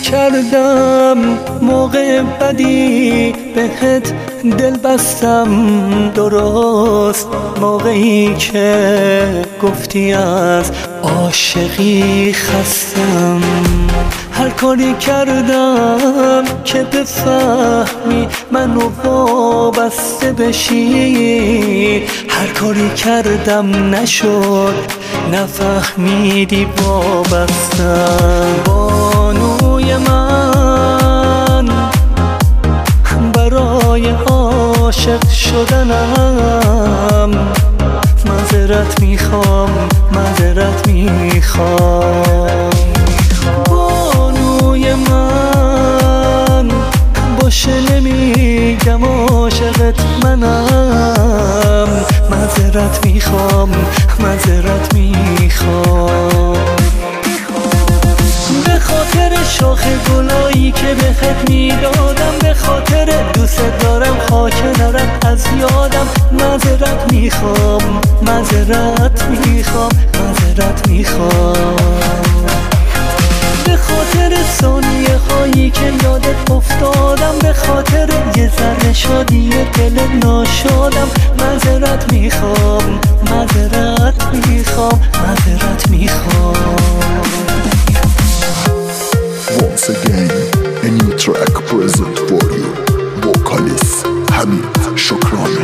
کردم موقع بدی بهت دل بستم، درست موقعی که گفتی از عاشقی خستم. هر کاری کردم که بفهمی منو وابسته بشی، هر کاری کردم نشد، نفهمیدی وابستم. بانوی من برای عاشق شدنم معذرت میخوام، معذرت میخوام. بانوی من باشه نمیگم عاشقت منم، معذرت میخوام، معذرت میخوام. به خاطر شاخ گلایی که بهت میدادم، به خاطر دوست دارم خاک نرم از یادم، معذرت میخوام، معذرت میخوام، معذرت میخوام. به خاطر ثانیه هایی که یادت افتادم، به خاطر یه ذره شادی دل ناشادم، معذرت میخوام، معذرت میخوام، معذرت میخوام. Once again, a new track present for you. Vocalist Hamid Shokrani.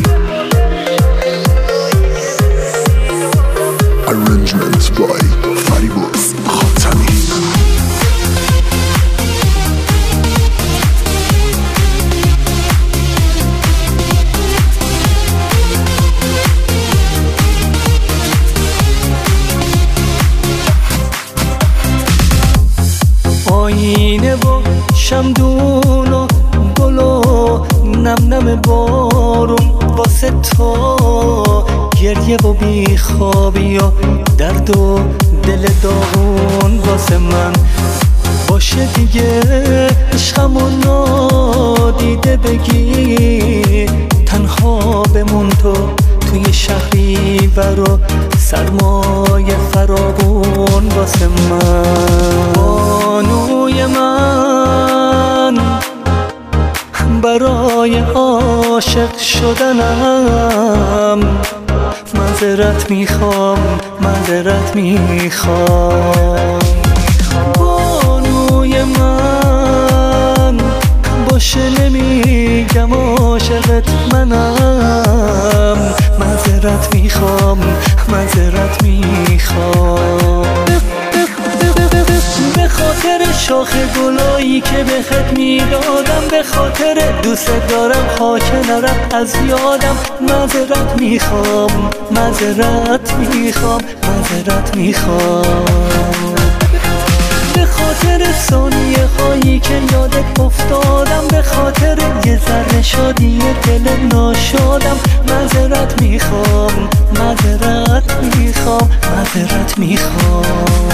Arrangement by Faribos Khatami. آینه و شمدون و گل و نم نم بارون واسه تو، گریه و بیخوابی و درد و دل داغون واسه من. باشه دیگه عشقمو نادیده بگی، تنها بمون تو توی شهری برو سرمایه فراوون واسه من. بانوی من برای عاشق شدنم معذرت میخوام، معذرت میخوام. بانوی من باشه نمیگم عاشقت منم، معذرت میخوام، معذرت میخوام. به خاطر شاخ گلایی که بهت میدادم، به خاطر دوست دارم خاک نرم از یادم، معذرت میخوام، معذرت میخوام، معذرت میخوام. به خاطر ثانیه هایی که یادت افتادم، به خاطر یه ذره شادی دل ناشادم، معذرت میخوام، معذرت میخوام، معذرت میخوام.